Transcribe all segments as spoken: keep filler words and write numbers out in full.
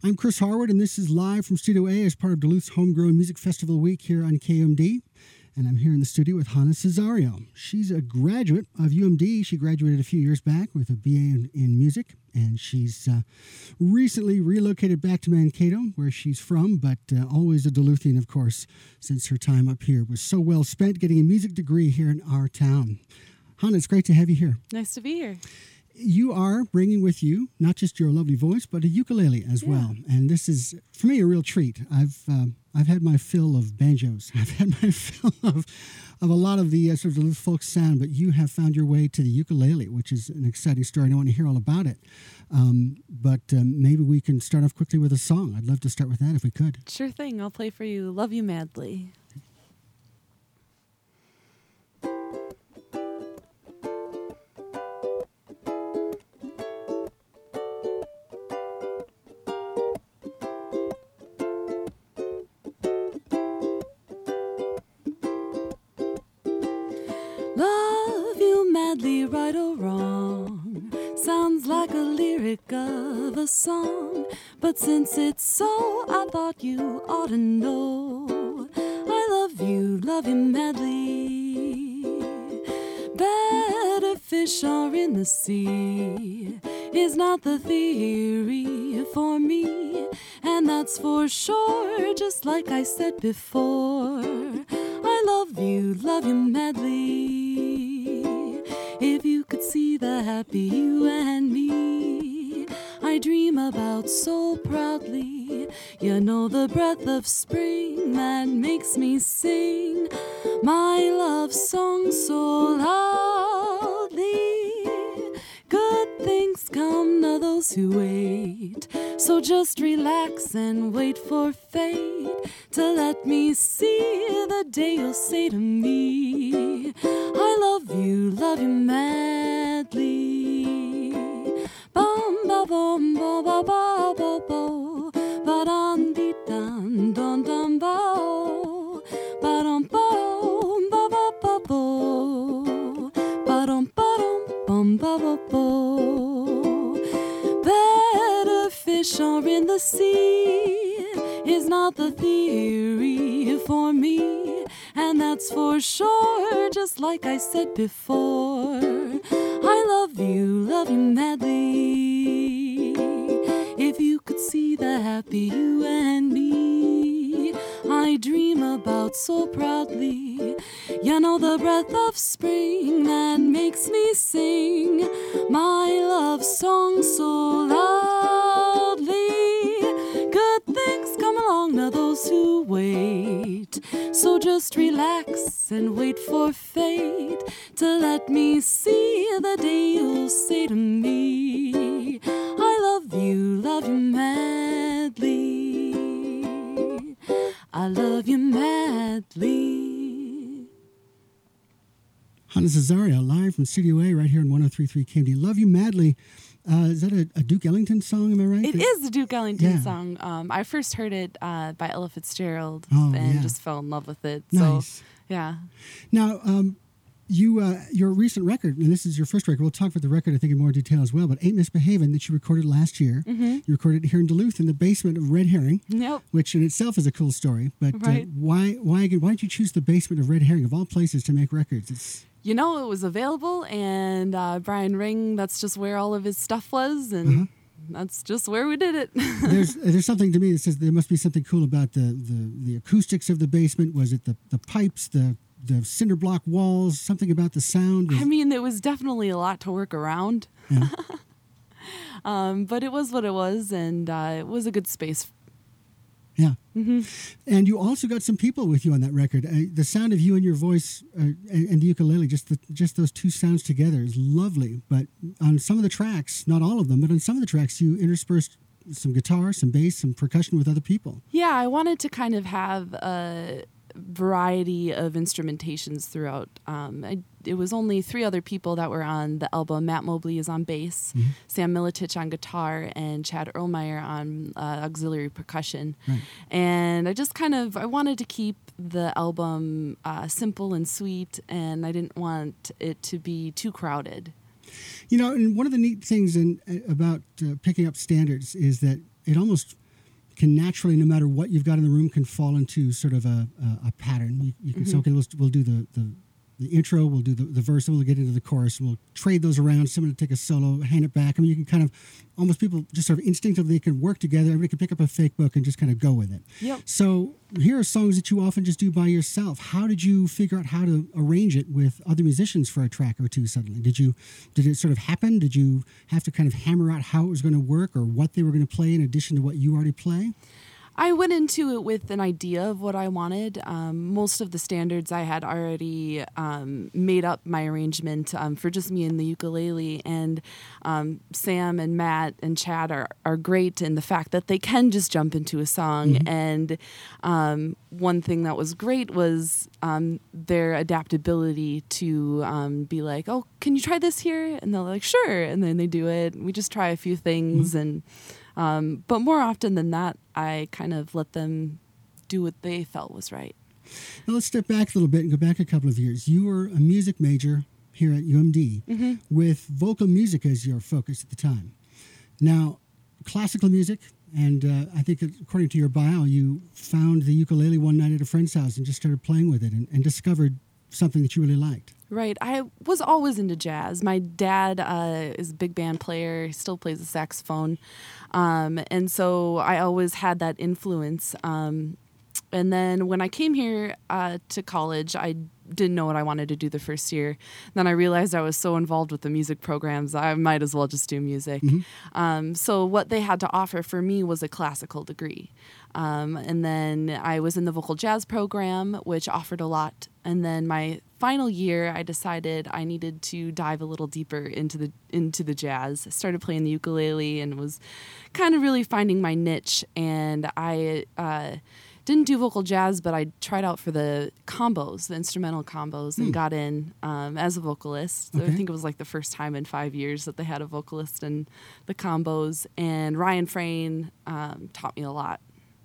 I'm Chris Harwood, and this is live from Studio A as part of Duluth's Homegrown Music Festival Week here on K M D. And I'm here in the studio with Hannah Cesario. She's a graduate of U M D. She graduated a few years back with a B A in, in music, and she's uh, recently relocated back to Mankato, where she's from, but uh, always a Duluthian, of course, since her time up here was so well spent getting a music degree here in our town. Hannah, it's great to have you here. Nice to be here. You are bringing with you not just your lovely voice, but a ukulele as yeah. well. And this is, for me, a real treat. I've um, I've had my fill of banjos. I've had my fill of, of a lot of the uh, sort of the folk sound, but you have found your way to the ukulele, which is an exciting story. I don't want to hear all about it. Um, but um, maybe we can start off quickly with a song. I'd love to start with that if we could. Sure thing. I'll play for you Love You Madly. Right or wrong, sounds like a lyric of a song, but since it's so, I thought you ought to know. I love you, love you madly. Better fish are in the sea is not the theory for me, and that's for sure, just like I said before. I love you, love you madly. If you could see the happy you and me, I dream about so proudly. You know the breath of spring that makes me sing my love song so loudly. Good things come to those who wait, so just relax and wait for fate to let me see the day you'll say to me, I love you, love you madly. Bum ba bum ba ba ba ba ba ba dum dee dum dum dum ba ba dum bum ba ba ba ba ba dum ba dum bum ba ba ba. Better fish are in the sea is not the theory for me, and that's for sure, just like I said before. I love you, love you madly. If you could see the happy you and me, I dream about so proudly. You know the breath of spring that makes me sing my love song so loudly. Good things come along to those who wait, so just relax and wait for fate to let me see the day you'll say to me, I love you, love you madly. I love you madly. Hannah Cesario, live from Studio A right here on one oh three point three K M D. Love You Madly. Uh, is that a, a Duke Ellington song, am I right? It that, is a Duke Ellington yeah. song. Um, I first heard it uh, by Ella Fitzgerald oh, and yeah. just fell in love with it. Nice. So, yeah. Now, um, you uh, your recent record, and this is your first record, we'll talk about the record, I think, in more detail as well, but Ain't Misbehavin' that you recorded last year. Mm-hmm. You recorded it here in Duluth in the basement of Red Herring, yep. which in itself is a cool story. But right. uh, why, why, again, why did you choose the basement of Red Herring, of all places, to make records? It's You know, it was available, and uh, Brian Ring, that's just where all of his stuff was, and uh-huh. that's just where we did it. there's there's something to me that says there must be something cool about the, the, the acoustics of the basement. Was it the, the pipes, the the cinder block walls, something about the sound? Was... I mean, there was definitely a lot to work around, yeah. um, but it was what it was, and uh, it was a good space. Yeah. Mm-hmm. And you also got some people with you on that record. Uh, the sound of you and your voice uh, and, and the ukulele, just the, just those two sounds together is lovely. But on some of the tracks, not all of them, but on some of the tracks, you interspersed some guitar, some bass, some percussion with other people. Yeah, I wanted to kind of have a variety of instrumentations throughout. Um, I, it was only three other people that were on the album. Matt Mobley is on bass, mm-hmm. Sam Militich on guitar, and Chad Erlmeyer on uh, auxiliary percussion. Right. And I just kind of, I wanted to keep the album uh, simple and sweet, and I didn't want it to be too crowded. You know, and one of the neat things in, about uh, picking up standards is that it almost can naturally, no matter what you've got in the room, can fall into sort of a, a, a pattern. You, you can Mm-hmm. say, okay, we'll, we'll do the, the, the intro, we'll do the, the verse, and we'll get into the chorus, and we'll trade those around. Someone will take a solo, hand it back. I mean, you can kind of, almost people just sort of instinctively can work together. Everybody can pick up a fake book and just kind of go with it. Yep. So here are songs that you often just do by yourself. How did you figure out how to arrange it with other musicians for a track or two suddenly? Did you, did it sort of happen? Did you have to kind of hammer out how it was going to work or what they were going to play in addition to what you already play? I went into it with an idea of what I wanted. Um, most of the standards I had already um, made up my arrangement um, for just me and the ukulele. And um, Sam and Matt and Chad are, are great in the fact that they can just jump into a song. Mm-hmm. And um, one thing that was great was um, their adaptability to um, be like, oh, can you try this here? And they're like, sure. And then they do it. We just try a few things mm-hmm. and Um, but more often than that, I kind of let them do what they felt was right. Now let's step back a little bit and go back a couple of years. You were a music major here at U M D mm-hmm. with vocal music as your focus at the time. Now, classical music, and uh, I think according to your bio, you found the ukulele one night at a friend's house and just started playing with it and, and discovered something that you really liked. Right. I was always into jazz. My dad uh, is a big band player. He still plays the saxophone. Um, and so I always had that influence. Um, and then when I came here uh, to college, I didn't know what I wanted to do the first year. Then I realized I was so involved with the music programs, I might as well just do music. Mm-hmm. Um, so what they had to offer for me was a classical degree. Um, and then I was in the vocal jazz program, which offered a lot. And then my final year, I decided I needed to dive a little deeper into the into the jazz. I started playing the ukulele and was kind of really finding my niche. And I uh, didn't do vocal jazz, but I tried out for the combos, the instrumental combos, and mm. got in um, as a vocalist. Okay. I think it was like the first time in five years that they had a vocalist in the combos. And Ryan Frayne um, taught me a lot.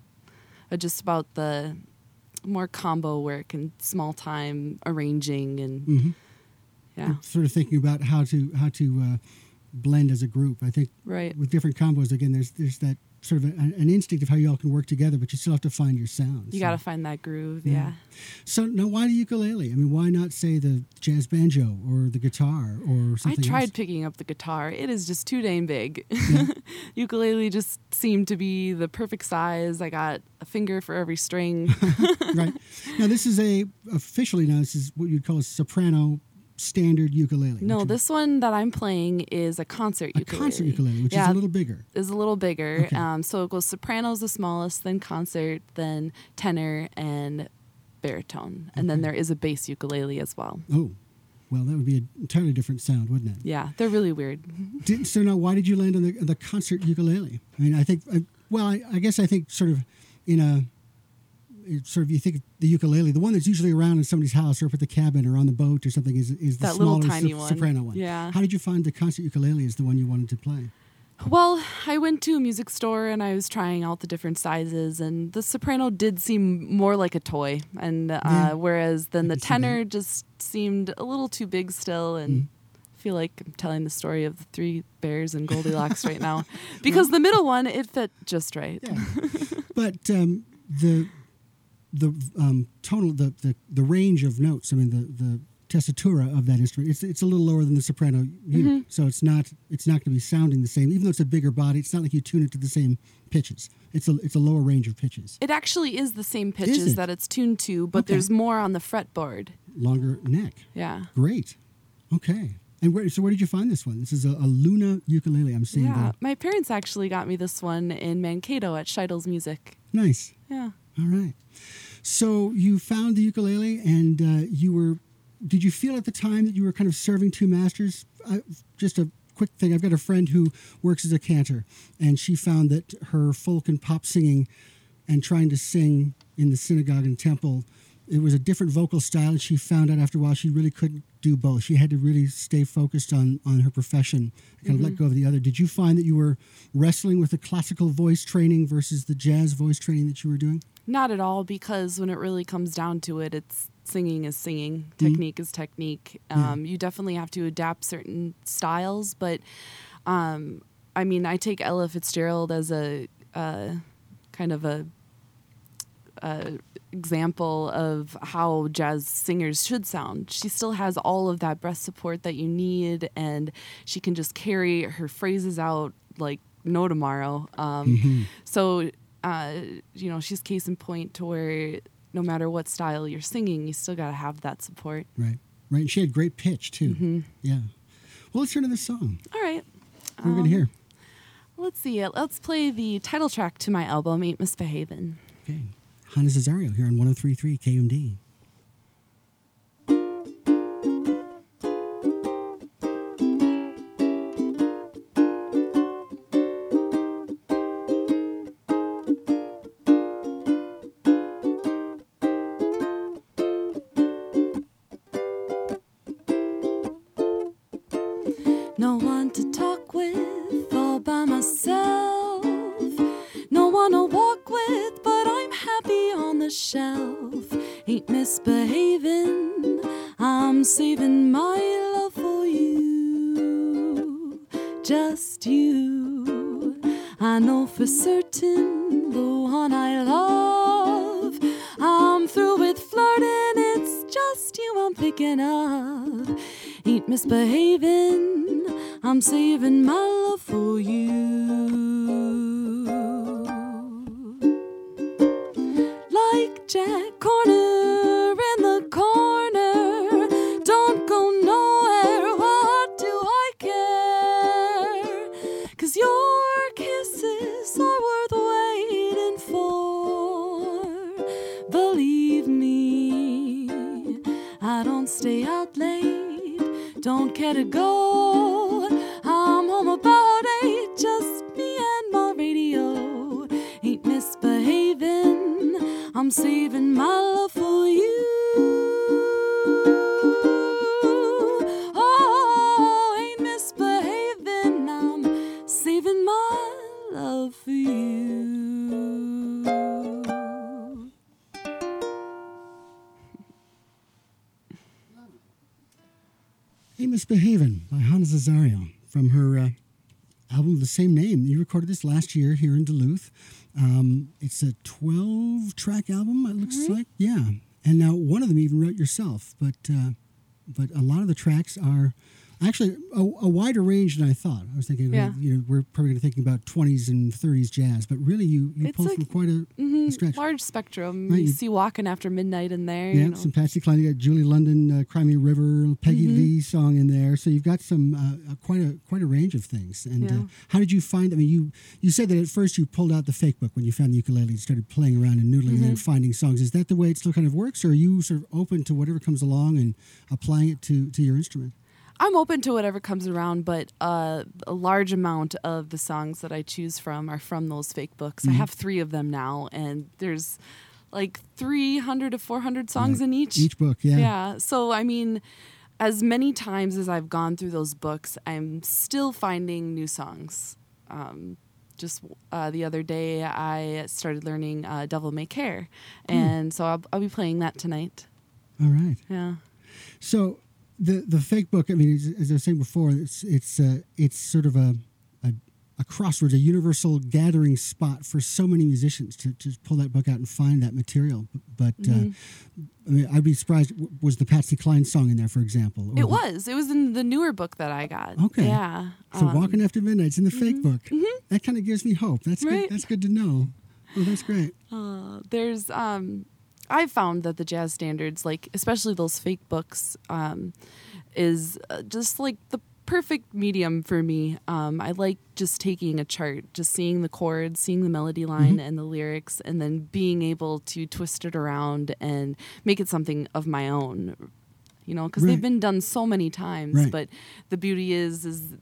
Uh, just about the more combo work and small time arranging and mm-hmm. yeah, I'm sort of thinking about how to how to uh, blend as a group. I think right. with different combos again, there's there's that sort of a, an instinct of how you all can work together, but you still have to find your sound. You so. got to find that groove, yeah. yeah. So now, why the ukulele? I mean, why not say the jazz banjo or the guitar or something I tried else? picking up the guitar. It is just too dang big. Yeah. Ukulele just seemed to be the perfect size. I got a finger for every string. Right. Now, this is a, officially now, this is what you'd call a soprano standard ukulele. No, this one that I'm playing is a concert a ukulele. A concert ukulele, which yeah, is a little bigger. Is a little bigger. Okay. Um, so it goes soprano's the smallest, then concert, then tenor, and baritone. And okay. then there is a bass ukulele as well. Oh, well, that would be an entirely different sound, wouldn't it? Yeah, they're really weird. Did, so now, why did you land on the, the concert ukulele? I mean, I think, I, well, I, I guess I think sort of in a, sort of you think the ukulele, the one that's usually around in somebody's house or up at the cabin or on the boat or something is is the that smaller little tiny so, one. soprano one. Yeah. How did you find the concert ukulele as the one you wanted to play? Well, I went to a music store and I was trying out the different sizes, and the soprano did seem more like a toy, and uh, yeah. whereas then the tenor just seemed a little too big still, and mm. I feel like I'm telling the story of the three bears and Goldilocks right now, because the middle one, it fit just right. Yeah. But um, the the um, tonal, the, the the range of notes, I mean, the the tessitura of that instrument, it's it's a little lower than the soprano unit, mm-hmm. so it's not it's not going to be sounding the same. Even though it's a bigger body, it's not like you tune it to the same pitches. It's a it's a lower range of pitches. It actually is the same pitches it? that it's tuned to, but okay. there's more on the fretboard. Longer neck. Yeah. Great. Okay. And where, so where did you find this one? This is a, a Luna ukulele. I'm seeing. Yeah, that. My parents actually got me this one in Mankato at Scheidels Music. Nice. Yeah. All right. So you found the ukulele, and uh, you were. Did you feel at the time that you were kind of serving two masters? Uh, just a quick thing. I've got a friend who works as a cantor, and she found that her folk and pop singing and trying to sing in the synagogue and temple, it was a different vocal style, and she found out after a while she really couldn't do both. She had to really stay focused on, on her profession, kind mm-hmm. of let go of the other. Did you find that you were wrestling with the classical voice training versus the jazz voice training that you were doing? Not at all, because when it really comes down to it, it's singing is singing, technique mm-hmm. is technique. Um, yeah. You definitely have to adapt certain styles, but um, I mean, I take Ella Fitzgerald as a uh, kind of a, a example of how jazz singers should sound. She still has all of that breath support that you need, and she can just carry her phrases out like no tomorrow. Um, Mm-hmm. So, uh, you know, she's case in point to where no matter what style you're singing, you still got to have that support. Right. Right. And she had great pitch, too. Mm-hmm. Yeah. Well, let's turn to this song. All right. What are we going to hear? Let's see. Let's play the title track to my album, Ain't Misbehavin'. Okay. Hannah Cesario here on one oh three point three K M D. No one to talk with, all by myself. No one to walk with, but I'm happy on the shelf. Ain't misbehaving, I'm saving my love for you. Just you, I know for certain the one I love. I'm through with flirting, it's just you I'm thinking of. Ain't misbehaving, I'm saving my love for you. Like Jack Horner in the corner, don't go nowhere, what do I care? 'Cause your kisses are worth waiting for. Believe me, I don't stay out late, don't care to go. I'm home about eight, just me and my radio. Ain't misbehaving, I'm saving my love for you. Oh, ain't misbehaving, I'm saving my love for you. Ain't Misbehavin' by Hannah Cesario from her uh, album of the same name. You recorded this last year here in Duluth. Um, it's a twelve-track album, it looks Mm-hmm. like. Yeah. And now one of them you even wrote yourself, but uh, but a lot of the tracks are actually a, a wider range than I thought. I was thinking, Yeah. you know, we're probably thinking about twenties and thirties jazz, but really you, you It's pulled like- from quite a, Mm-hmm. a stretch. Large spectrum. Right, You you- see Walking After Midnight in there. Yeah, you know. some Patsy Cline. You got Julie London, uh, "Cry Me a River," Peggy Mhm. Lee song in there. So you've got some uh, uh, quite a quite a range of things. And Yeah. uh, how did you find? I mean, you you said that at first you pulled out the fake book when you found the ukulele and started playing around and noodling and then Mhm. finding songs. Is that the way it still kind of works, or are you sort of open to whatever comes along and applying it to to your instrument? I'm open to whatever comes around, but uh, a large amount of the songs that I choose from are from those fake books. I Mhm. have three of them now, and there's like three hundred to four hundred songs Right. in each. Each book, yeah. Yeah. So, I mean, as many times as I've gone through those books, I'm still finding new songs. Um, just uh, the other day, I started learning uh, Devil May Care, and so I'll, I'll be playing that tonight. All right. Yeah. So the the fake book, I mean, as, as I was saying before, it's it's uh, it's sort of a, a a crossroads, a universal gathering spot for so many musicians to, to pull that book out and find that material. But Mhm. uh, I mean, I'd be surprised. w- Was the Patsy Cline song in there, for example? Or It the- was. It was in the newer book that I got. Okay. Yeah. So Um, Walking After Midnight's in the fake book. That kind of gives me hope. That's Right. good. That's good to know. Oh, that's great. Uh, there's um I've found that the jazz standards, like especially those fake books, um, is uh, just like the perfect medium for me. Um, I like just taking a chart, just seeing the chords, seeing the melody line and the lyrics, and then being able to twist it around and make it something of my own. You know, because Right. they've been done so many times. Right. But the beauty is, is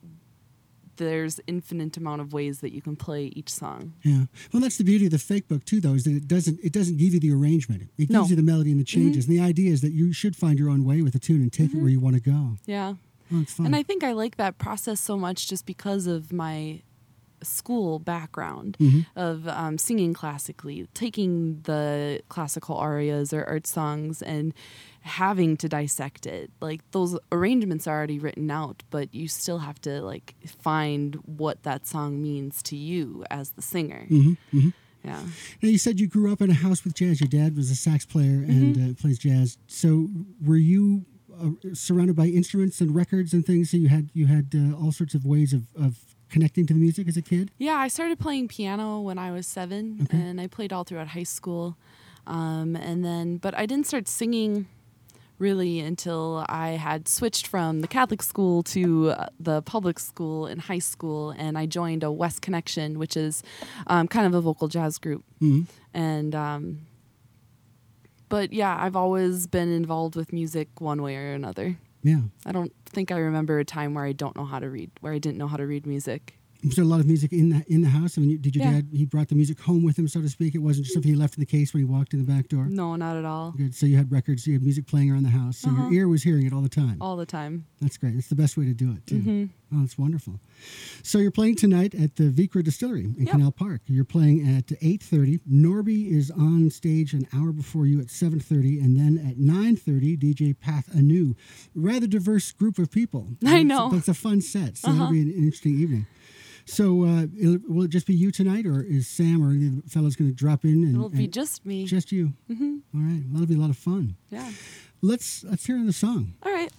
there's infinite amount of ways that you can play each song. Yeah. Well, that's the beauty of the fake book too, though, is that it doesn't it doesn't give you the arrangement. It gives No. you the melody and the changes. And the idea is that you should find your own way with the tune and take it where you want to go. Yeah. Oh, it's fun. And I think I like that process so much just because of my school background Mhm. of um, singing classically, taking the classical arias or art songs and having to dissect it. Like those arrangements are already written out, but you still have to like find what that song means to you as the singer. Mhm, mhm. Yeah. Now, you said you grew up in a house with jazz. Your dad was a sax player and Mm-hmm. uh, plays jazz. So were you uh, surrounded by instruments and records and things? So you had you had uh, all sorts of ways of, of connecting to the music as a kid? Yeah, I started playing piano when I was seven, Okay. and I played all throughout high school. Um, and then, but I didn't start singing really until I had switched from the Catholic school to uh, the public school in high school, and I joined a West Connection, which is um, kind of a vocal jazz group. Mm-hmm. And um, but yeah, I've always been involved with music one way or another. Yeah. I don't think I remember a time where I don't know how to read, where I didn't know how to read music. Was there a lot of music in the in the house? I mean, did your Yeah. dad, he brought the music home with him, so to speak? It wasn't just something he left in the case when he walked in the back door? No, not at all. Good. So you had records, you had music playing around the house. So Uh-huh. your ear was hearing it all the time. All the time. That's great. That's the best way to do it, too. Mm-hmm. Oh, that's wonderful. So you're playing tonight at the Vicra Distillery in Yep. Canal Park. You're playing at eight thirty. Norby is on stage an hour before you at seven thirty, and then at nine thirty, D J Path Anu. Rather diverse group of people. I It's- know. But it's a fun set, so Uh-huh. that'll be an, an interesting evening. So uh, it'll, will it just be you tonight, or is Sam or the fellows going to drop in? And, It'll be and just me. just you. Mm-hmm. All right. Well, that'll be a lot of fun. Yeah. Let's let's hear the song. All right.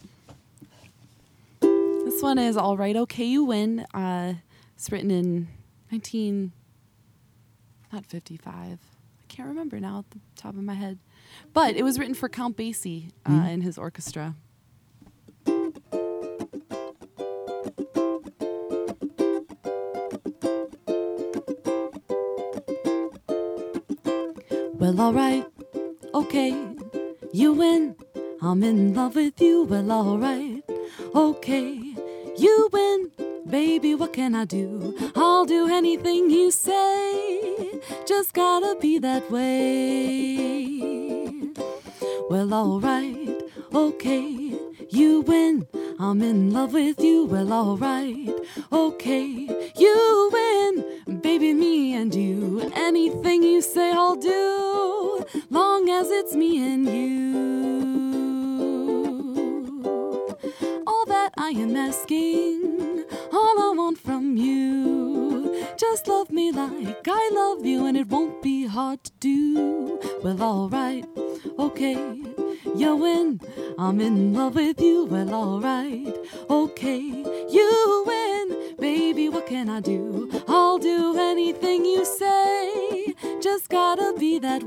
This one is All Right, Okay, You Win. Uh, it's written in nineteen, not fifty-five. I can't remember now at the top of my head. But it was written for Count Basie uh, Mhm. and his orchestra. Well, all right, okay, you win. I'm in love with you. Well, all right, okay, you win. Baby, what can I do? I'll do anything you say. Just gotta be that way. Well, all right, okay, you win. I'm in love with you. Well, all right, okay, you win. Baby, me and you. Anything you say, I'll do. Long as it's me and you. All that I am asking, all I want from you. Just love me like I love you, and it won't be hard to do. Well, all right, okay, you win. I'm in love with you. Well, all right, okay, you win. Baby, what can I do? I'll do anything you say. Just gotta be that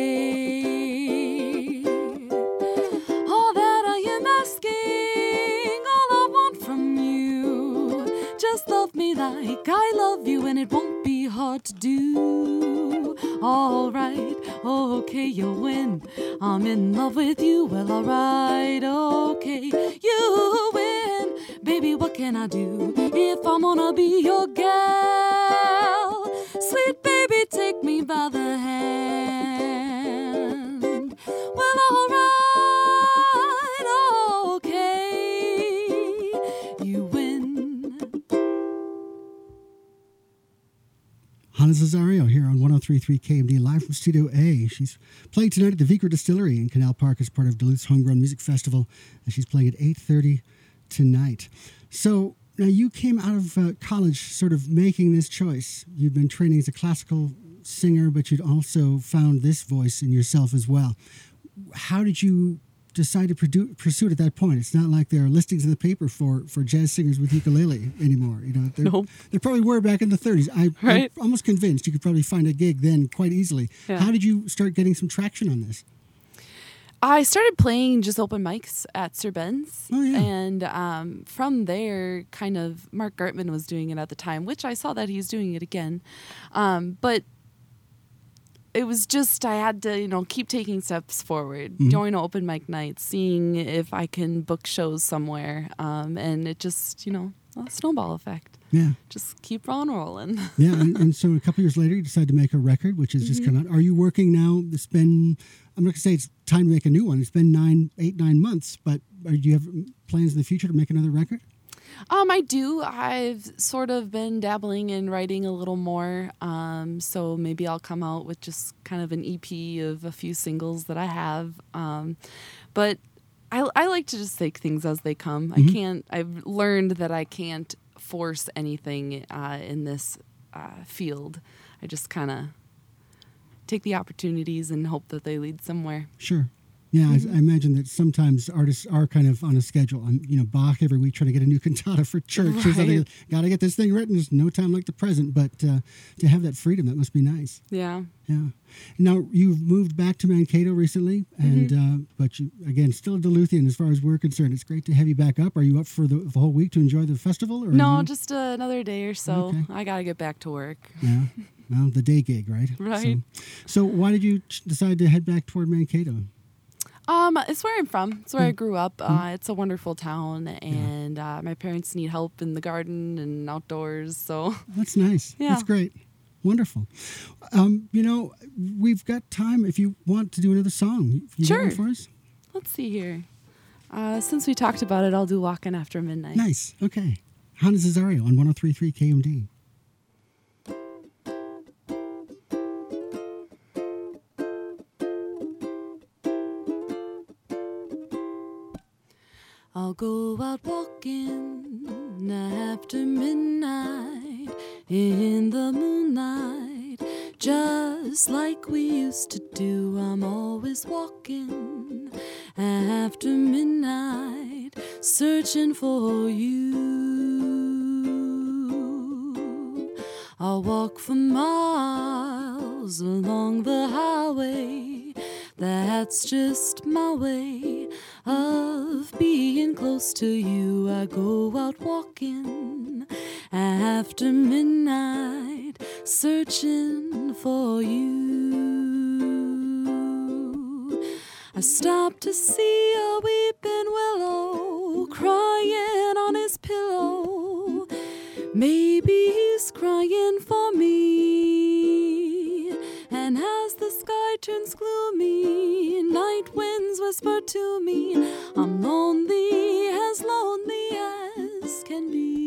way. All that I am asking, all I want from you. Just love me like I love you, and it won't be hard to do. All right, okay, you win. I'm in love with you. Well, all right, okay, you win. Baby, what can I do if I'm gonna be your gal? Sweet baby, take me by the hand. Well, all right, okay, you win. Hannah Cesario here on one oh three point three K M D, live from Studio A. She's playing tonight at the Vicra Distillery in Canal Park as part of Duluth's Homegrown Music Festival, and she's playing at eight thirty tonight. So now you came out of uh, college sort of making this choice. You'd been training as a classical singer, but you'd also found this voice in yourself as well. How did you decide to produ- pursue it at that point? It's not like there are listings in the paper for, for jazz singers with ukulele anymore. You know, there, Nope. there probably were back in the thirties. I, Right. I'm almost convinced you could probably find a gig then quite easily. Yeah. How did you start getting some traction on this? I started playing just open mics at Sir Ben's. Oh, yeah. And um, from there, kind of, Mark Gartman was doing it at the time, which I saw that he's doing it again. Um, but it was just, I had to, you know, keep taking steps forward, Mhm. join open mic nights, seeing if I can book shows somewhere. Um, and it just, you know, a snowball effect. Yeah. Just keep on rolling. Yeah, and, and so a couple years later, you decided to make a record, which has just come out. Are you working now? It's been, I'm not going to say it's time to make a new one. It's been nine, eight, nine months, but are, do you have plans in the future to make another record? Um, I do. I've sort of been dabbling in writing a little more. Um, so maybe I'll come out with just kind of an E P of a few singles that I have. Um, but I, I like to just take things as they come. Mhm. I can't, I've learned that I can't force anything uh, in this uh, field. I just kind of take the opportunities and hope that they lead somewhere. Sure. Yeah, mm-hmm. I, I imagine that sometimes artists are kind of on a schedule. I'm, you know, Bach every week trying to get a new cantata for church. Right. Or something. Got to get this thing written. There's no time like the present. But uh, to have that freedom, that must be nice. Yeah. Yeah. Now, you've moved back to Mankato recently, and mm-hmm. uh, but you, again, still a Duluthian as far as we're concerned. It's great to have you back up. Are you up for the, the whole week to enjoy the festival? Or no, you... just uh, another day or so. Okay. I got to get back to work. Yeah. Well, the day gig, right? Right. So, so why did you ch- decide to head back toward Mankato? Um, it's where I'm from. It's where mm. I grew up. Mm. Uh, it's a wonderful town, and yeah. uh, my parents need help in the garden and outdoors. So that's nice. Yeah. That's great. Wonderful. Um, you know, we've got time if you want to do another song. You sure. got one for us? Let's see here. Uh, since we talked about it, I'll do Walkin' After Midnight. Nice. Okay. Hannah Cesario on one oh three point three K M D. I'll go out walking after midnight in the moonlight, just like we used to do. I'm always walking after midnight, searching for you. I'll walk for miles along the highway. That's just my way of being close to you. I go out walking after midnight, searching for you. I stop to see a weeping willow crying on his pillow. Maybe he's crying for me. And as the sky turns gloomy, night winds whisper to me, I'm lonely, as lonely as can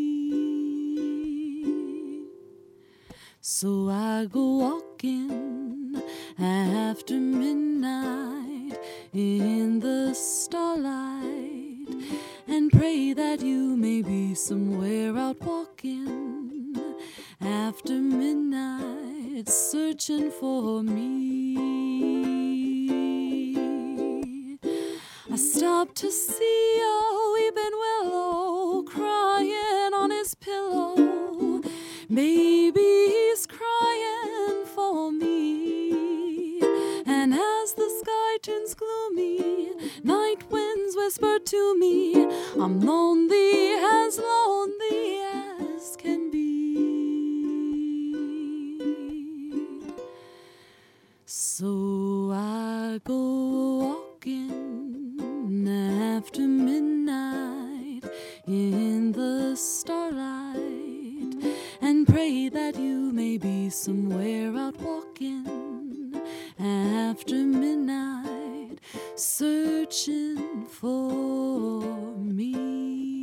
be. So I go walking after midnight in the starlight, and pray that you may be somewhere out walking after midnight, searching for me. I stop to see a weeping willow crying on his pillow. Maybe he's crying for me. And as the sky turns gloomy, night winds whisper to me, I'm lonely, as lonely as can be. So I go walking after midnight in the starlight, and pray that you may be somewhere out walking after midnight, searching for me.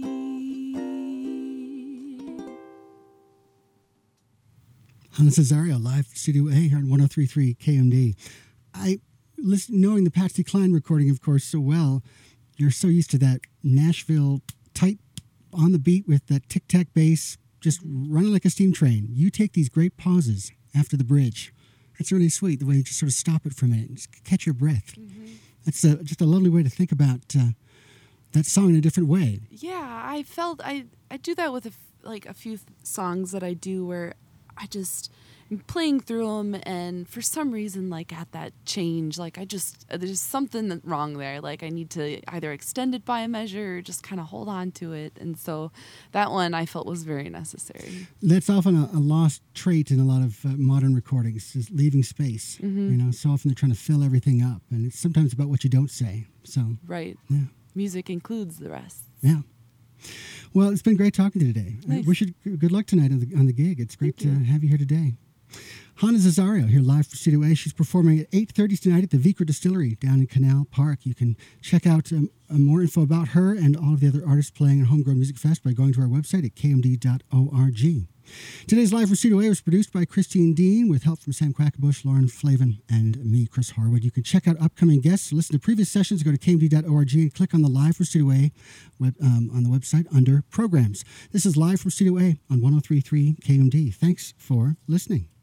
Hannah Cesario, live from Studio A here on one oh three point three K M D. I, listen, knowing the Patsy Cline recording, of course, so well, you're so used to that Nashville tight on the beat with that tic-tac bass, just running like a steam train. You take these great pauses after the bridge. That's really sweet, the way you just sort of stop it for a minute and just catch your breath. Mm-hmm. That's a, just a lovely way to think about uh, that song in a different way. Yeah, I felt, I, I do that with a, like a few th- songs that I do where I just am playing through them, and for some reason, like at that change, like I just, there's something wrong there. Like I need to either extend it by a measure or just kind of hold on to it. And so that one I felt was very necessary. That's often a, a lost trait in a lot of uh, modern recordings, is leaving space. Mm-hmm. You know, so often they're trying to fill everything up, and it's sometimes about what you don't say. So right. Yeah. Music includes the rest. Yeah. Well, it's been great talking to you today. Nice. I wish you good luck tonight on the, on the gig. It's great Thank to you. have you here today. Hannah Cesario here live from Studio A. She's performing at eight thirty tonight at the Vicra Distillery down in Canal Park. You can check out um, uh, more info about her and all of the other artists playing at Homegrown Music Fest by going to our website at k m d dot org. Today's Live from Studio A was produced by Christine Dean with help from Sam Quackenbush, Lauren Flavin, and me, Chris Harwood. You can check out upcoming guests, listen to previous sessions, go to k m d dot org and click on the Live from Studio A web, um, on the website under Programs. This is Live from Studio A on one oh three point three K M D. Thanks for listening.